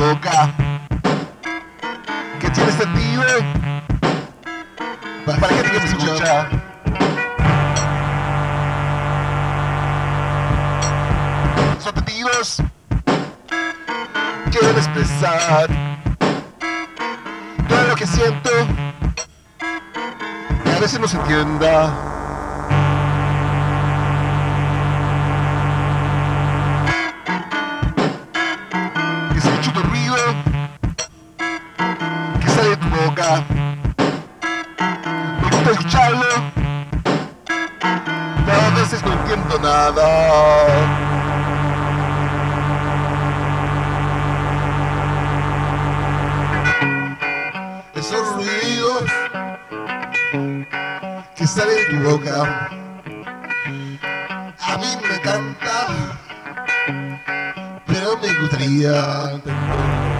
boca, que tiene sentido para gente que me escucha. Son sentidos que deben expresar todo lo que siento, que a veces no se entienda. Que se escucha tu ruido que sale de tu boca. Me gusta escucharlo, pero a veces no entiendo nada. Esos ruidos que salen de tu boca a mí me encanta, pero me gustaría entender.